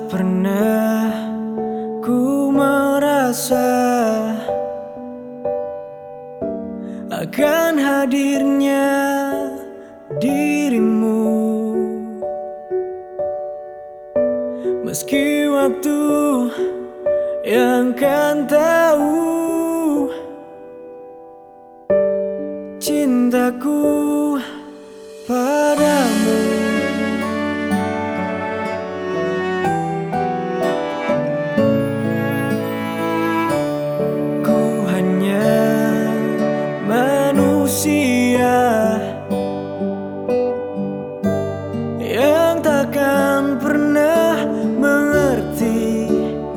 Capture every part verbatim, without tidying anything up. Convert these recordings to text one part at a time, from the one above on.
pernah ku merasa akan hadirnya dirimu, meski waktu yang kan tahu cintaku padamu. Ku hanya manusia yang takkan pernah mengerti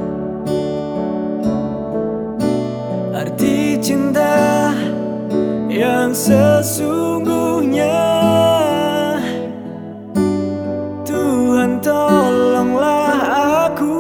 arti cinta yang sesungguhnya. Tuhan, tolonglah aku,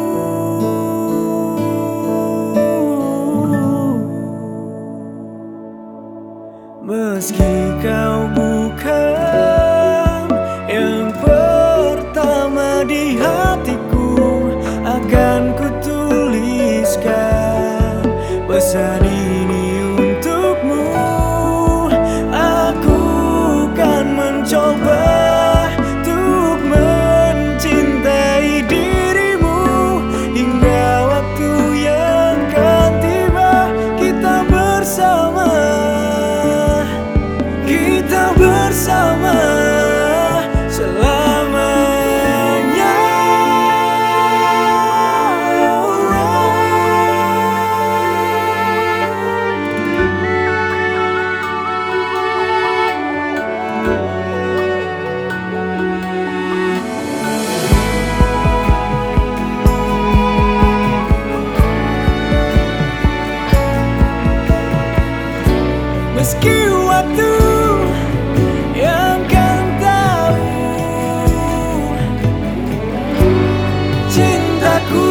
meski kau bukan yang pertama di hatiku, akan kutuliskan pesan ini untukmu. Aku kan mencoba untuk mencintai dirimu hingga waktu yang kan tiba, kita bersama, kita bersama selamanya. Meski waktu yang kan tahu cintaku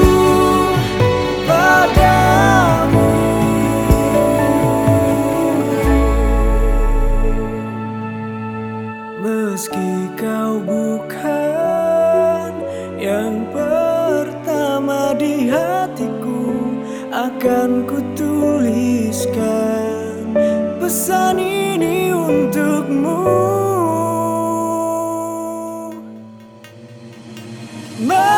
padamu, meski kau bukan yang pertama di hatiku, akan kutuliskan pesan ini untukmu.